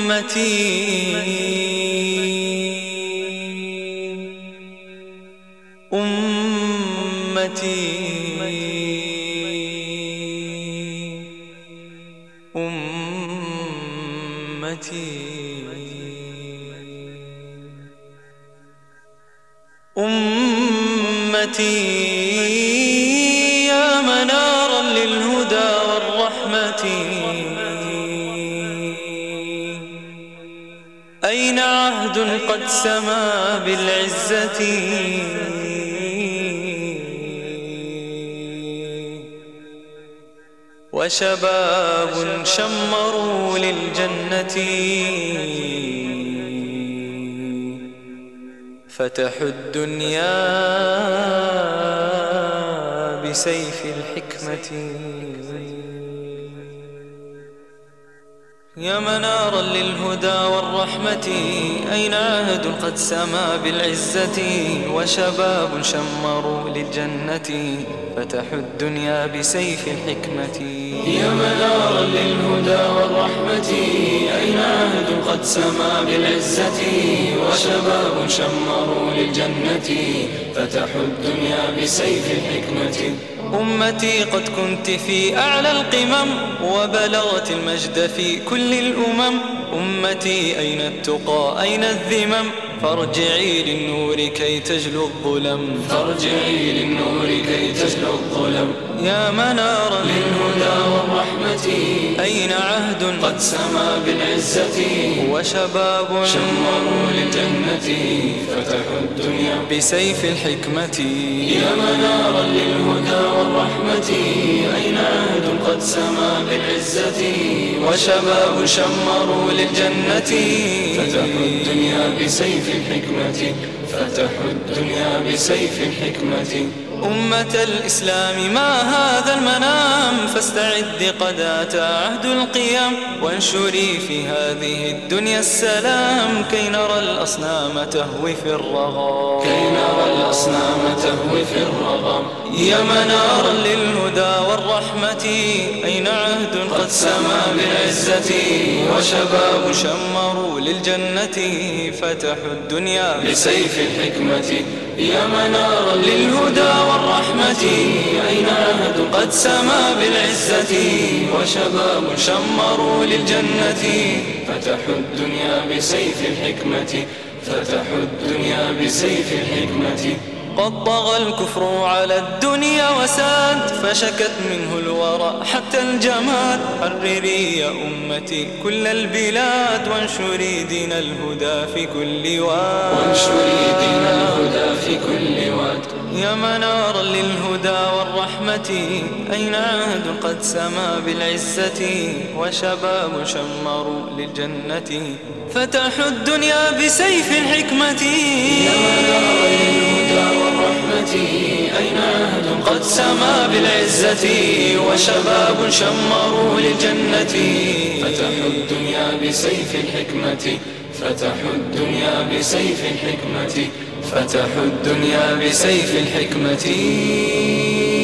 أمتي يا منارا للهدى والرحمة، أين عهد قد سما بالعزة؟ وشباب شمروا للجنة، فتحوا الدنيا بسيف الحكمة. يا منارا للهدى والرحمة، أين عهد قد سما بالعزة؟ وشباب شمروا للجنة، فتحوا الدنيا بسيف الحكمة. يا منارا للهدى والرحمة، أين عهد قد سما بالعزة؟ وشباب شمروا للجنة، فتحوا الدنيا بسيف الحكمة. أمتي قد كنت في أعلى القمم، وبلغت المجد في كل الأمم. أمتي أين التقى أين الذمم؟ فارجعي للنور كي تجلو الظلم، فارجعي للنور كي تجلو الظلم. يا منارا للهدى والرحمة، أين عهد قد سما بالعزة؟ وشباب شمروا للجنة، فتحوا الدنيا بسيف الحكمة. يا منارا للهدى والرحمة، أين عهد قد سما بالعزة؟ وشباب شمروا للجنة، فتحوا الدنيا بسيف الحكمة، فتحوا الدنيا بسيف الحكمة. أمة الإسلام ما هذا المنام؟ فاستعد قد أتى عهد القيام، وانشري في هذه الدنيا السلام، كي نرى الأصنام تهوي في الرغام، كي نرى الأصنام تهوي في الرغام. يا منارا للهدى والرحمة، أين عهد قد سما بالعزة؟ وشباب شمروا للجنة، فتحوا الدنيا بسيف الحكمة. يا منارا للهدى والرحمة، أين عهد قد سما بالعزة؟ وشباب شمروا للجنة، فتحوا الدنيا بسيف الحكمة، فتحوا الدنيا بسيف الحكمة. قد طغى الكفر على الدنيا وساد، فشكت منه الورى حتى الجماد. حرري يا أمتي كل البلاد، وانشري دين الهدى في كل واد، وانشري دين الهدى في كل واد. يا منارا للهدى والرحمة، أين عهد قد سما بالعزة؟ وشباب شمروا للجنة، فتحوا الدنيا بسيف الحكمة. يا منارا للهدى والرحمة، أين عهد قد سما بالعزة؟ وشباب شمروا للجنة، فتحوا الدنيا بسيف الحكمة، فتحوا الدنيا بسيف الحكمة، فتحوا الدنيا بسيف الحكمة.